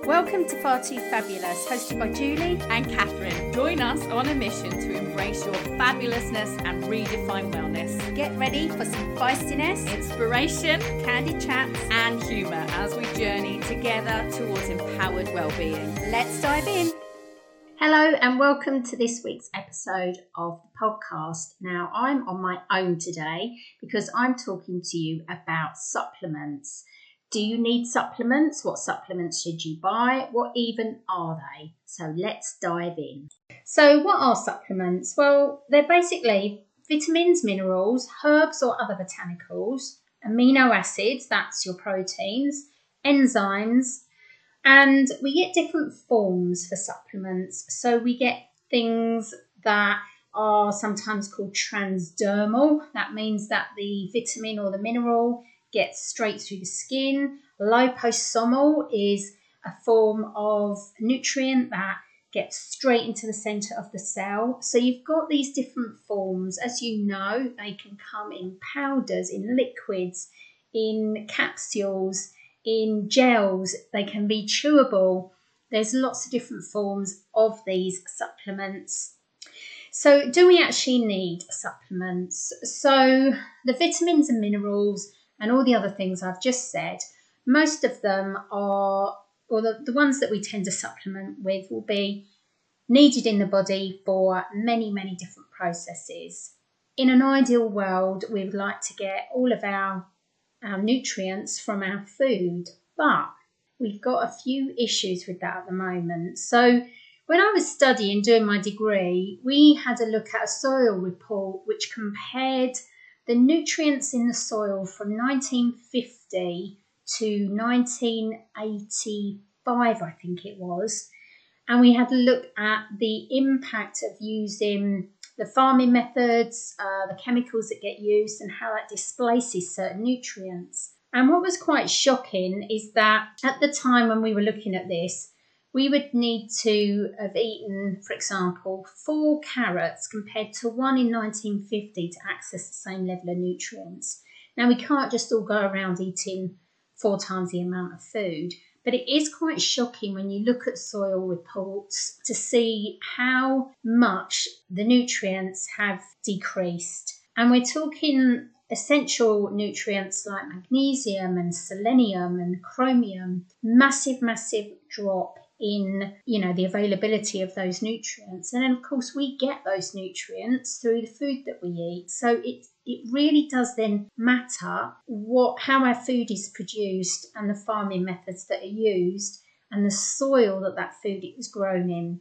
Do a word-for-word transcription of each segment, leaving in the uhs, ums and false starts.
Welcome to Far Too Fabulous, hosted by Julie and Catherine. Join us on a mission to embrace your fabulousness and redefine wellness. Get ready for some feistiness, inspiration, candid chats, and humour as we journey together towards empowered well-being. Let's dive in. Hello and welcome to this week's episode of the podcast. Now, I'm on my own today because I'm talking to you about supplements. Do you need supplements? What supplements should you buy? What even are they? So let's dive in. So what are supplements? Well, they're basically vitamins, minerals, herbs or other botanicals, amino acids, that's your proteins, enzymes, and we get different forms for supplements. So we get things that are sometimes called transdermal. That means that the vitamin or the mineral gets straight through the skin. Liposomal is a form of nutrient that gets straight into the centre of the cell. So you've got these different forms. As you know, they can come in powders, in liquids, in capsules, in gels. They can be chewable. There's lots of different forms of these supplements. So do we actually need supplements? So the vitamins and minerals and all the other things I've just said, most of them are, or the, the ones that we tend to supplement with will be needed in the body for many, many different processes. In an ideal world, we would like to get all of our, our nutrients from our food, but we've got a few issues with that at the moment. So when I was studying, doing my degree, we had a look at a soil report which compared the nutrients in the soil from nineteen fifty to nineteen eighty-five, I think it was. And we had a look at the impact of using the farming methods, uh, the chemicals that get used and how that displaces certain nutrients. And what was quite shocking is that at the time when we were looking at this, we would need to have eaten, for example, four carrots compared to one in nineteen fifty to access the same level of nutrients. Now, we can't just all go around eating four times the amount of food, but it is quite shocking when you look at soil reports to see how much the nutrients have decreased. And we're talking essential nutrients like magnesium and selenium and chromium, massive, massive drop in, you know, the availability of those nutrients. And then of course we get those nutrients through the food that we eat. So it it really does then matter what how our food is produced and the farming methods that are used and the soil that that food is grown in.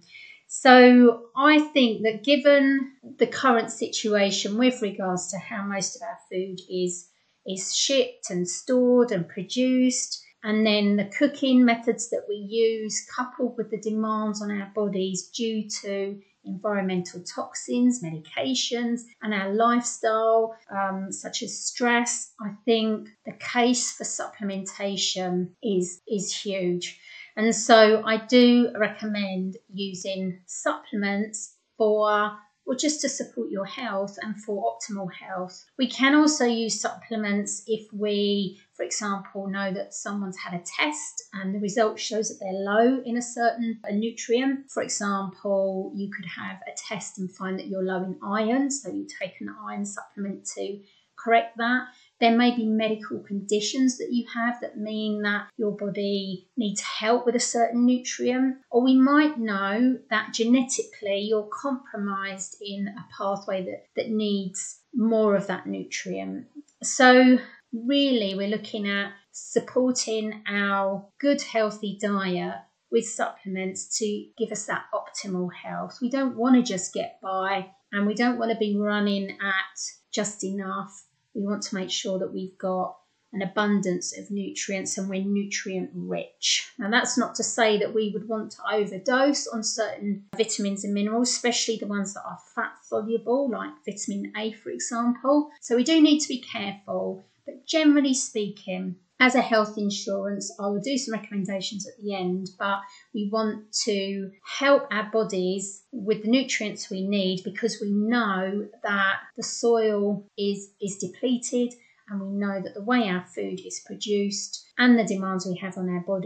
So I think that given the current situation with regards to how most of our food is is shipped and stored and produced, and then the cooking methods that we use, coupled with the demands on our bodies due to environmental toxins, medications, and our lifestyle, um, such as stress, I think the case for supplementation is, is huge. And so I do recommend using supplements for or just to support your health and for optimal health. We can also use supplements if we, for example, know that someone's had a test and the result shows that they're low in a certain a nutrient. For example, you could have a test and find that you're low in iron, so you take an iron supplement to correct that. There may be medical conditions that you have that mean that your body needs help with a certain nutrient, or we might know that genetically you're compromised in a pathway that, that needs more of that nutrient. So really we're looking at supporting our good healthy diet with supplements to give us that optimal health. We don't want to just get by and we don't want to be running at just enough. We want to make sure that we've got an abundance of nutrients and we're nutrient rich. Now that's not to say that we would want to overdose on certain vitamins and minerals, especially the ones that are fat soluble, like vitamin A, for example. So we do need to be careful, but generally speaking, as a health insurance, I will do some recommendations at the end, but we want to help our bodies with the nutrients we need because we know that the soil is, is depleted and we know that the way our food is produced and the demands we have on our body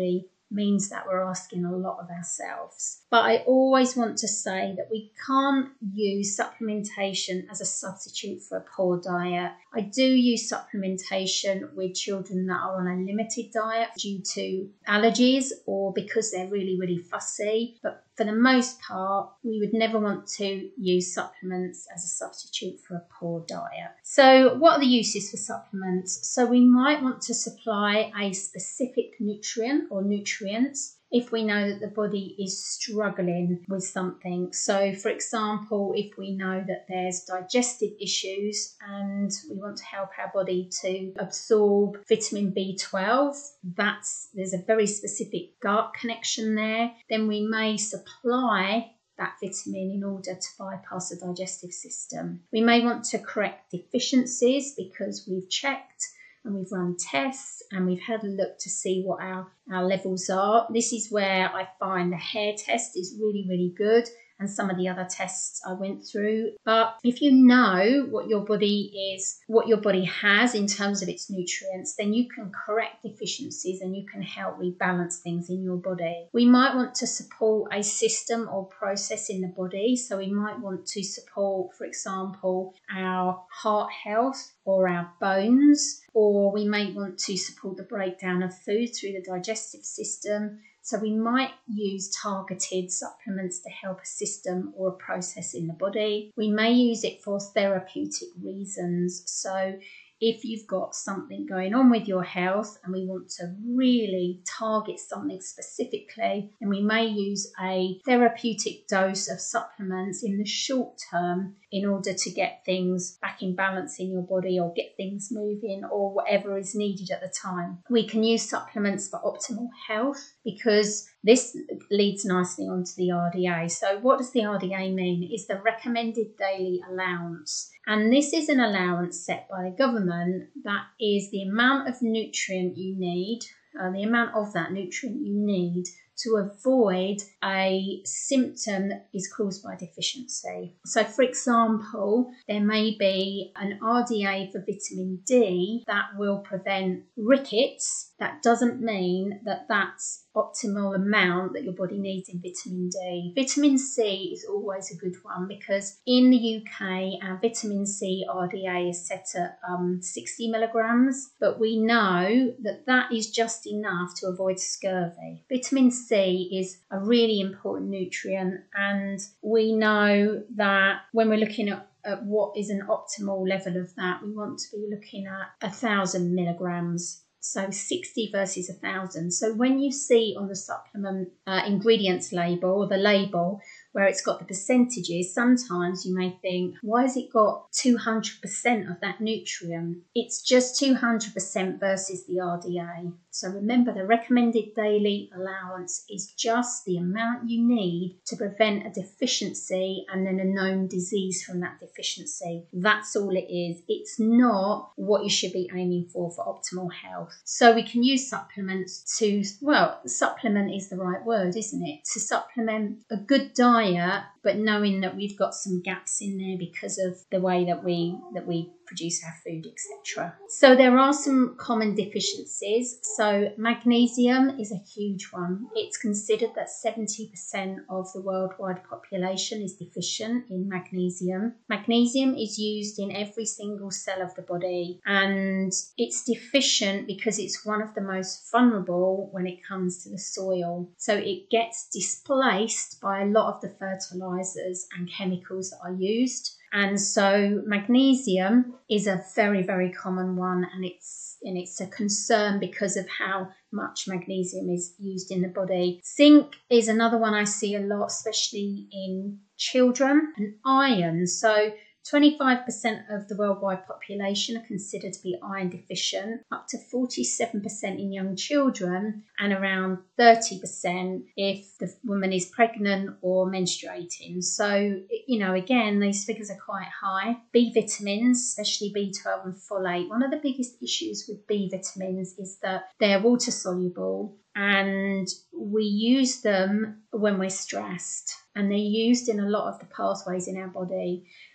means that we're asking a lot of ourselves. But I always want to say that we can't use supplementation as a substitute for a poor diet. I do use supplementation with children that are on a limited diet due to allergies or because they're really, really fussy. But for the most part, we would never want to use supplements as a substitute for a poor diet. So what are the uses for supplements? So we might want to supply a specific nutrient or nutrients if we know that the body is struggling with something. So for example, if we know that there's digestive issues and we want to help our body to absorb vitamin B twelve, that's there's a very specific gut connection there, then we may supply that vitamin in order to bypass the digestive system. We may want to correct deficiencies because we've checked and we've run tests and we've had a look to see what our, our levels are. This is where I find the hair test is really, really good, and some of the other tests I went through. But if you know what your body is, what your body has in terms of its nutrients, then you can correct deficiencies and you can help rebalance things in your body. We might want to support a system or process in the body. So we might want to support, for example, our heart health or our bones, or we may want to support the breakdown of food through the digestive system. So we might use targeted supplements to help a system or a process in the body. We may use it for therapeutic reasons. So if you've got something going on with your health and we want to really target something specifically, then we may use a therapeutic dose of supplements in the short term in order to get things back in balance in your body or get things moving or whatever is needed at the time. We can use supplements for optimal health because this leads nicely onto the R D A. So what does the R D A mean? It's the recommended daily allowance. And this is an allowance set by the government that is the amount of nutrient you need, uh, the amount of that nutrient you need to avoid a symptom that is caused by deficiency. So for example, there may be an R D A for vitamin D that will prevent rickets. That doesn't mean that that's optimal amount that your body needs in vitamin D. Vitamin C is always a good one because in the U K, our vitamin C R D A is set at um, sixty milligrams, but we know that that is just enough to avoid scurvy. Vitamin C is a really important nutrient, and we know that when we're looking at at what is an optimal level of that, we want to be looking at a thousand milligrams. So sixty versus one thousand. So when you see on the supplement uh, ingredients label or the label where it's got the percentages, sometimes you may think, why has it got two hundred percent of that nutrient? It's just two hundred percent versus the R D A. So remember, the recommended daily allowance is just the amount you need to prevent a deficiency and then a known disease from that deficiency. That's all it is. It's not what you should be aiming for for optimal health. So we can use supplements to, well, supplement is the right word, isn't it? To supplement a good diet, but knowing that we've got some gaps in there because of the way that we that we produce our food, et cetera. So there are some common deficiencies. So magnesium is a huge one. It's considered that seventy percent of the worldwide population is deficient in magnesium. Magnesium is used in every single cell of the body, and it's deficient because it's one of the most vulnerable when it comes to the soil. So it gets displaced by a lot of the fertilizers and chemicals that are used. And so magnesium is a very, very common one, and it's and it's a concern because of how much magnesium is used in the body. Zinc is another one I see a lot, especially in children, and iron. So twenty-five percent of the worldwide population are considered to be iron deficient, up to forty-seven percent in young children, and around thirty percent if the woman is pregnant or menstruating. So, you know, again, these figures are quite high. B vitamins, especially B twelve and folate. One of the biggest issues with B vitamins is that they're water soluble, and we use them when we're stressed, and they're used in a lot of the pathways in our body.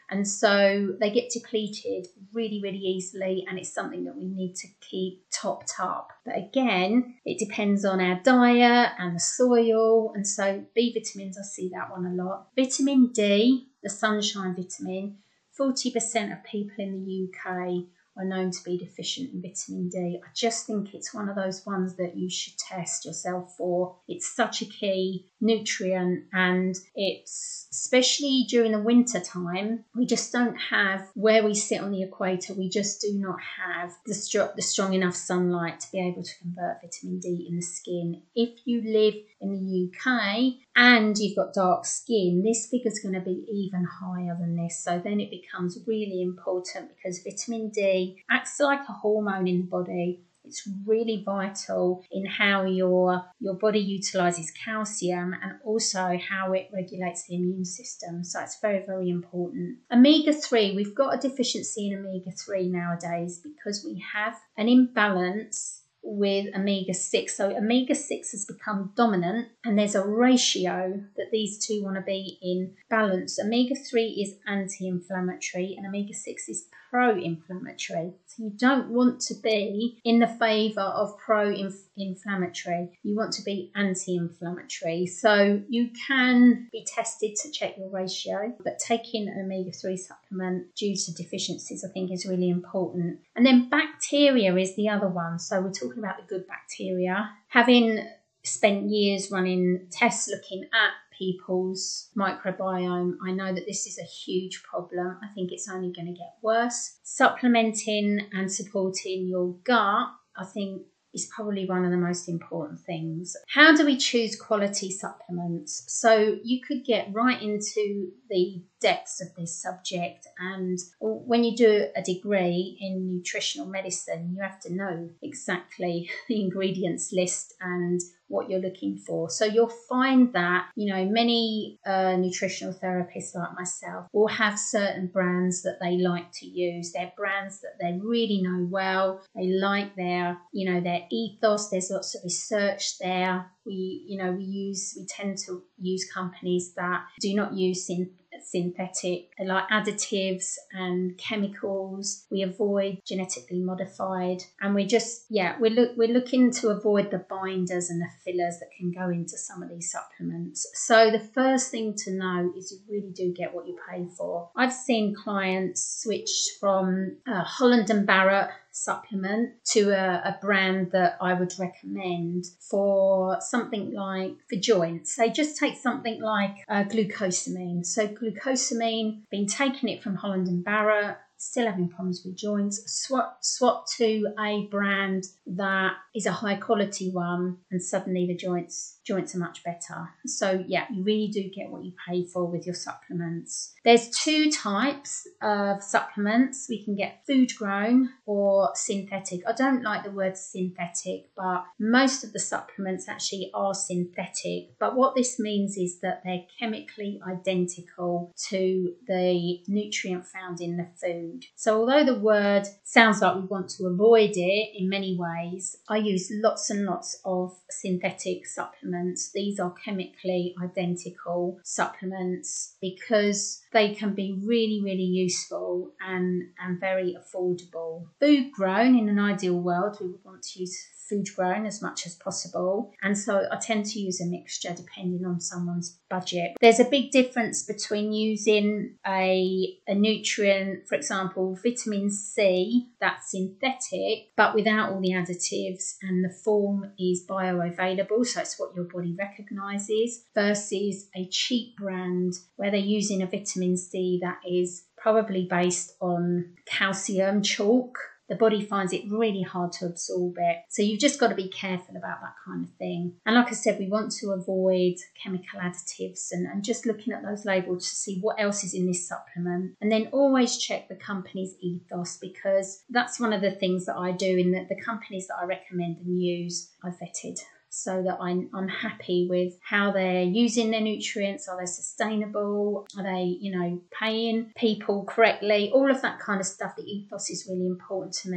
And so they get depleted really, really easily, and it's something that we need to keep topped up. But again, it depends on our diet and the soil. And so B vitamins, I see that one a lot. Vitamin D, the sunshine vitamin, forty percent of people in the U K are known to be deficient in vitamin D. I just think it's one of those ones that you should test yourself for. It's such a key nutrient, and it's especially during the winter time, we just don't have, where we sit on the equator, we just do not have the, str- the strong enough sunlight to be able to convert vitamin D in the skin. If you live in the U K and you've got dark skin, this figure's going to be even higher than this. So then it becomes really important, because vitamin D acts like a hormone in the body. It's really vital in how your your body utilises calcium, and also how it regulates the immune system. So it's very, very important. omega three, we've got a deficiency in omega three nowadays because we have an imbalance with omega six. So omega six has become dominant, and there's a ratio that these two want to be in balance. omega three is anti-inflammatory and omega six is pro-inflammatory. So you don't want to be in the favour of pro-inflammatory. You want to be anti-inflammatory. So you can be tested to check your ratio, but taking an omega three supplement due to deficiencies, I think, is really important. And then bacteria is the other one. So we're talking about the good bacteria. Having spent years running tests looking at people's microbiome, I know that this is a huge problem. I think it's only going to get worse. Supplementing and supporting your gut, I think, is probably one of the most important things. How do we choose quality supplements? So you could get right into the depths of this subject, and when you do a degree in nutritional medicine, you have to know exactly the ingredients list and what you're looking for. So you'll find that, you know, many uh, nutritional therapists like myself will have certain brands that they like to use. They're brands that they really know well. They like their, you know, their ethos. There's lots of research there. We, you know, we use, we tend to use companies that do not use synthetic synthetic like additives and chemicals. We avoid genetically modified, and we just yeah we're look we're looking to avoid the binders and the fillers that can go into some of these supplements. So the first thing to know is you really do get what you pay for. I've seen clients switch from uh, Holland and Barrett supplement to a, a brand that I would recommend for something like for joints. They just take something like uh, glucosamine. So glucosamine, been taking it from Holland and Barrett, still having problems with joints, swap swap to a brand that is a high quality one, and suddenly the joints joints are much better. So yeah, you really do get what you pay for with your supplements. There's two types of supplements. We can get food grown or synthetic. I don't like the word synthetic, but most of the supplements actually are synthetic. But what this means is that they're chemically identical to the nutrient found in the food. So although the word sounds like we want to avoid it in many ways, I use lots and lots of synthetic supplements. These are chemically identical supplements because they can be really, really useful and, and very affordable. Food grown, in an ideal world, we would want to use food grown as much as possible, and so I tend to use a mixture depending on someone's budget. There's a big difference between using a, a nutrient, for example vitamin C, that's synthetic but without all the additives, and the form is bioavailable, so it's what your body recognises, versus a cheap brand where they're using a vitamin C that is probably based on calcium chalk. The body finds it really hard to absorb it. So you've just got to be careful about that kind of thing. And like I said, we want to avoid chemical additives and, and just looking at those labels to see what else is in this supplement. And then always check the company's ethos, because that's one of the things that I do in the, the companies that I recommend and use, I vetted, so that I'm, I'm happy with how they're using their nutrients. Are they sustainable? Are they, you know, paying people correctly? All of that kind of stuff. The ethos is really important to me.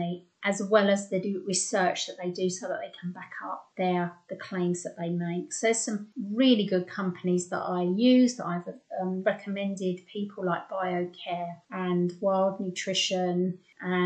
as well as the do research that they do so that they can back up their the claims that they make. So there's some really good companies that I use that I've um, recommended, people like BioCare and Wild Nutrition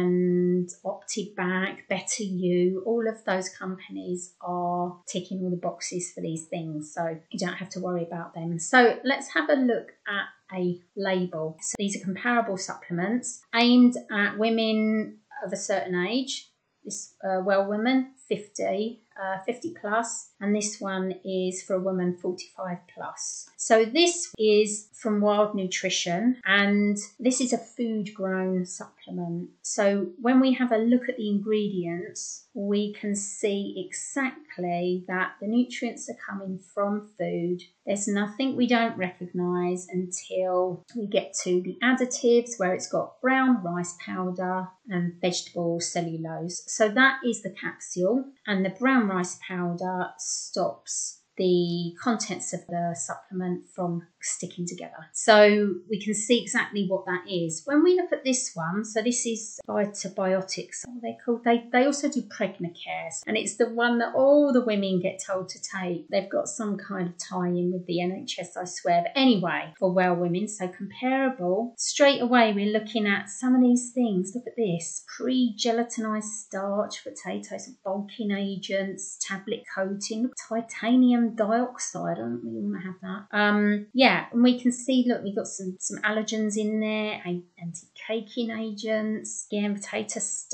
and OptiBac, Better You. All of those companies are ticking all the boxes for these things, so you don't have to worry about them. So let's have a look at a label. So these are comparable supplements aimed at women of a certain age. This uh, well woman fifty, uh, fifty plus, and this one is for a woman forty-five plus. So this is from Wild Nutrition, and this is a food grown supplement. So when we have a look at the ingredients, we can see exactly that the nutrients are coming from food. There's nothing we don't recognise until we get to the additives, where it's got brown rice powder and vegetable cellulose. So that is the capsule, and the brown rice powder stops the contents of the supplement from sticking together. So we can see exactly what that is. When we look at this one, so this is Vitabiotics, what they're called. They, they also do Pregnacares, and it's the one that all the women get told to take. They've got some kind of tie-in with the N H S, I swear. But anyway, for well women, so comparable. Straight away, we're looking at some of these things. Look at this. Pre-gelatinized starch, potatoes, bulking agents, tablet coating, titanium dioxide. I don't really want to have that. Um, yeah, and we can see, look, we've got some, some allergens in there, anti-caking agents, again, potato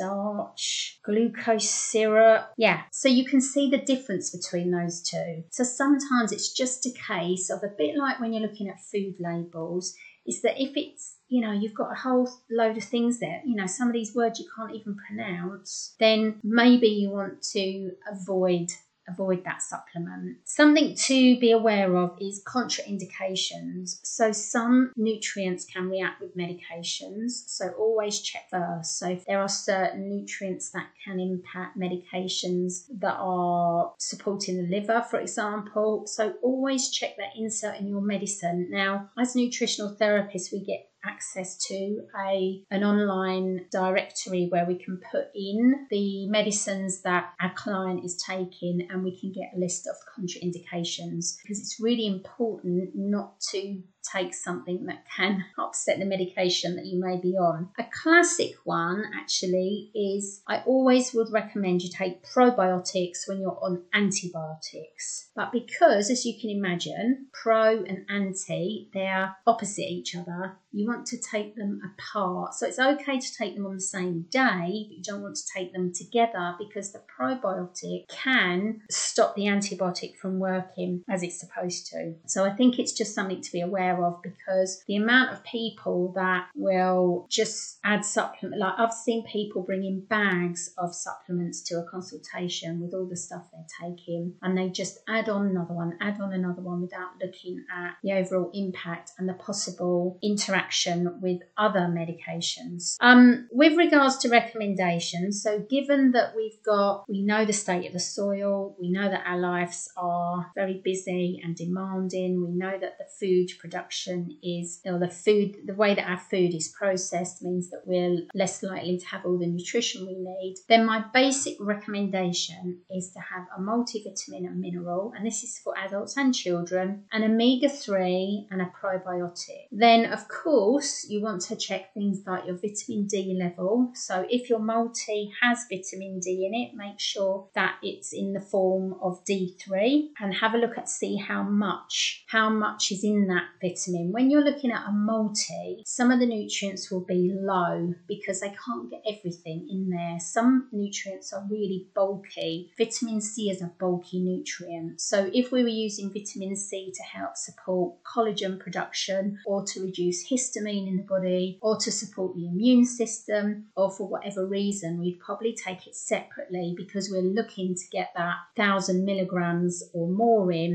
starch, glucose syrup. Yeah, so you can see the difference between those two. So sometimes it's just a case of, a bit like when you're looking at food labels, is that if it's, you know, you've got a whole load of things there, you know, some of these words you can't even pronounce, then maybe you want to avoid avoid that supplement. Something to be aware of is contraindications. So some nutrients can react with medications, so always check first. So if there are certain nutrients that can impact medications that are supporting the liver, for example, so always check that insert in your medicine. Now, as nutritional therapists, we get access to a an online directory where we can put in the medicines that our client is taking, and we can get a list of contraindications, because it's really important not to take something that can upset the medication that you may be on. A classic one actually is, I always would recommend you take probiotics when you're on antibiotics. But because, as you can imagine, pro and anti, they're opposite each other, you want to take them apart. So it's okay to take them on the same day, but you don't want to take them together, because the probiotic can stop the antibiotic from working as it's supposed to. So I think it's just something to be aware of, because the amount of people that will just add supplement, like I've seen people bringing bags of supplements to a consultation with all the stuff they're taking, and they just add on another one, add on another one without looking at the overall impact and the possible interaction with other medications. Um, with regards to recommendations, so given that we've got, we know the state of the soil, we know that our lives are very busy and demanding, we know that the food production is, or the food, the way that our food is processed means that we're less likely to have all the nutrition we need, then my basic recommendation is to have a multivitamin and mineral, and this is for adults and children, an omega three and a probiotic. Then of course you want to check things like your vitamin D level. So if your multi has vitamin D in it, make sure that it's in the form of D three, and have a look at see how much how much is in that vitamin. When you're looking at a multi, some of the nutrients will be low because they can't get everything in there. Some nutrients are really bulky. Vitamin C is a bulky nutrient. So if we were using vitamin C to help support collagen production, or to reduce histamine in the body, or to support the immune system, or for whatever reason, we'd probably take it separately, because we're looking to get that one thousand milligrams or more in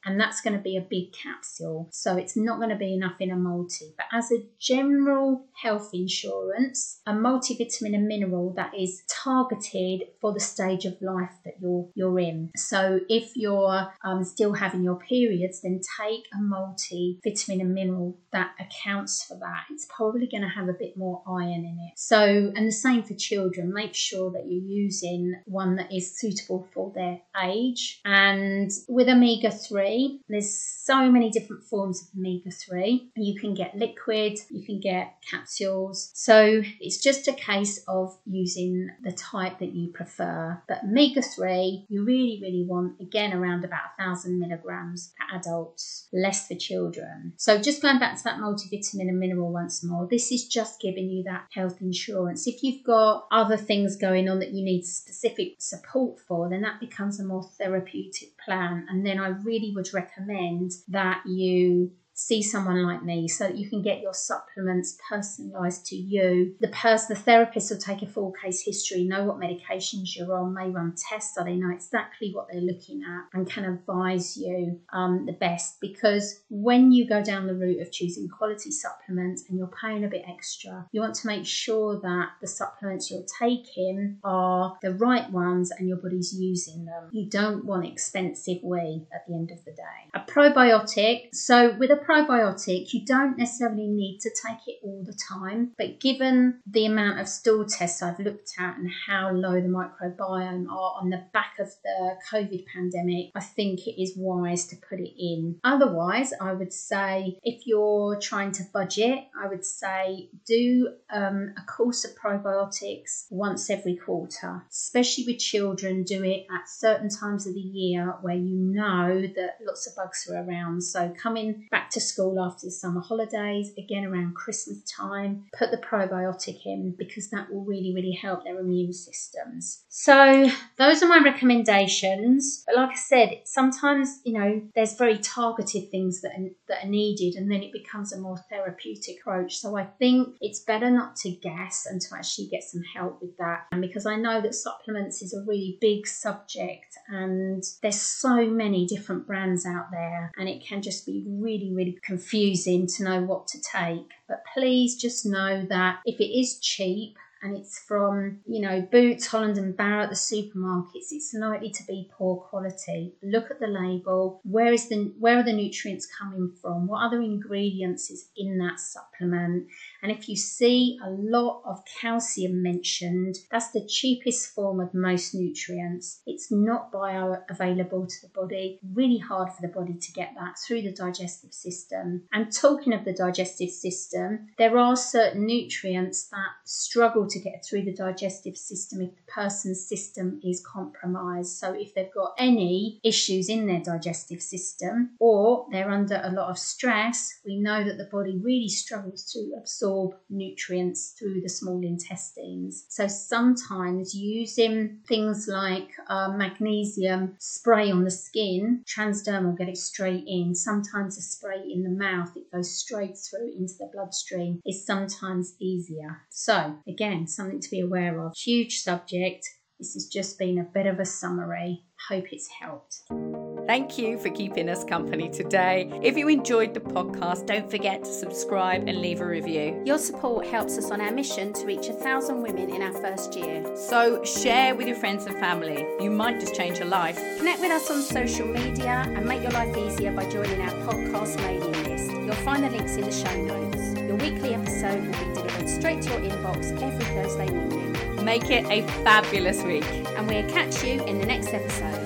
and that's going to be a big capsule. So it's not going to be enough in a multi. But as a general health insurance, a multivitamin and mineral that is targeted for the stage of life that you're you're in. So if you're um, still having your periods, then take a multivitamin and mineral that accounts for that. It's probably going to have a bit more iron in it. So, and the same for children. Make sure that you're using one that is suitable for their age. And with omega three, there's so many different forms of omega three. You can get liquid, you can get capsules. So it's just a case of using the type that you prefer. But omega three, you really, really want, again, around about one thousand milligrams for adults, less for children. So just going back to that multivitamin and mineral once more, this is just giving you that health insurance. If you've got other things going on that you need specific support for, then that becomes a more therapeutic plan. And then I really would recommend that you see someone like me so that you can get your supplements personalised to you. The person, the therapist will take a full case history, know what medications you're on, may run tests so they know exactly what they're looking at and can advise you um, the best. Because when you go down the route of choosing quality supplements and you're paying a bit extra, you want to make sure that the supplements you're taking are the right ones and your body's using them. You don't want expensive whey at the end of the day. A probiotic. So with a probiotic, you don't necessarily need to take it all the time, but given the amount of stool tests I've looked at and how low the microbiome are on the back of the COVID pandemic, I think it is wise to put it in. Otherwise, I would say if you're trying to budget, I would say do um, a course of probiotics once every quarter. Especially with children, do it at certain times of the year where you know that lots of bugs are around. So coming back to school after the summer holidays, again around Christmas time, put the probiotic in because that will really, really help their immune systems. So those are my recommendations. But like I said, sometimes, you know, there's very targeted things that are, that are needed, and then it becomes a more therapeutic approach. So I think it's better not to guess and to actually get some help with that. And because I know that supplements is a really big subject and there's so many different brands out there, and it can just be really, really confusing to know what to take. But please just know that if it is cheap and it's from, you know, Boots, Holland and Barrett, the supermarkets, it's likely to be poor quality. Look at the label. Where is the where are the nutrients coming from? What other ingredients is in that supplement? And if you see a lot of calcium mentioned, that's the cheapest form of most nutrients. It's not bioavailable to the body. Really hard for the body to get that through the digestive system. And talking of the digestive system, there are certain nutrients that struggle to get through the digestive system if the person's system is compromised. So if they've got any issues in their digestive system or they're under a lot of stress, we know that the body really struggles to absorb nutrients through the small intestines. So sometimes using things like uh, magnesium spray on the skin, transdermal, get it straight in. Sometimes a spray in the mouth, it goes straight through into the bloodstream, is sometimes easier. So again, something to be aware of. Huge subject. This has just been a bit of a summary. Hope it's helped. Thank you for keeping us company today. If you enjoyed the podcast, don't forget to subscribe and leave a review. Your support helps us on our mission to reach a thousand women in our first year. So share with your friends and family. You might just change your life. Connect with us on social media and make your life easier by joining our podcast mailing list. You'll find the links in the show notes. Your weekly episode will be delivered straight to your inbox every Thursday morning. Make it a fabulous week. And we'll catch you in the next episode.